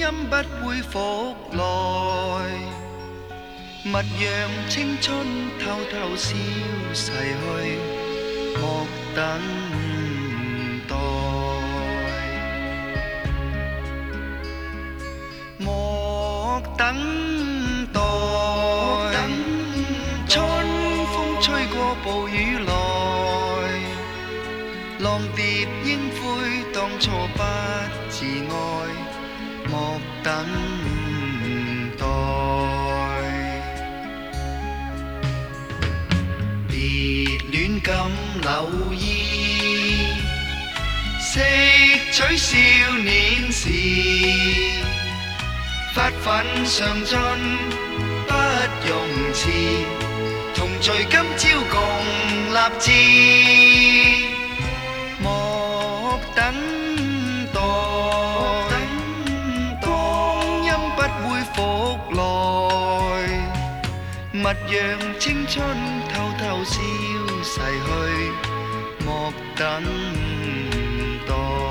不會復來，勿讓青春偷偷消逝去，莫等待，莫等待。春風吹過暴雨來，浪蝶應悔當初不自愛，莫等待。別戀敢留意，惜取少年時，發奮上進不容遲，同聚今朝共立志，莫等待，光陰不會復來，勿讓青春偷偷消逝去，莫等待。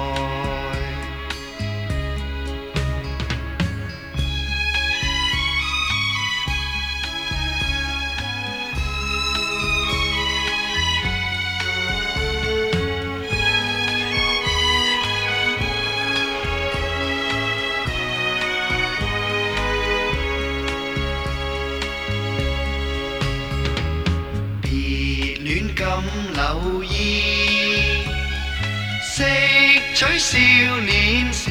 戀敢留意，惜取少年時，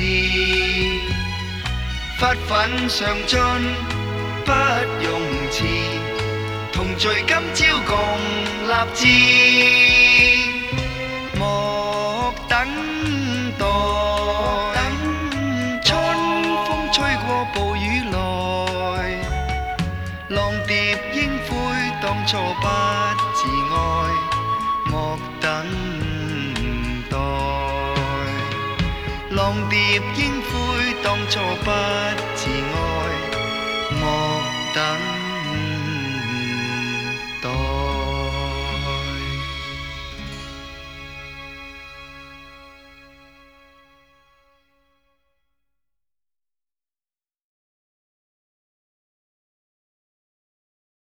發奮上進不容遲，同聚今朝共立志，莫等待。春風吹過暴雨來，浪蝶應悔當初不自愛，莫等待。浪蝶應悔當初不自愛，莫等待。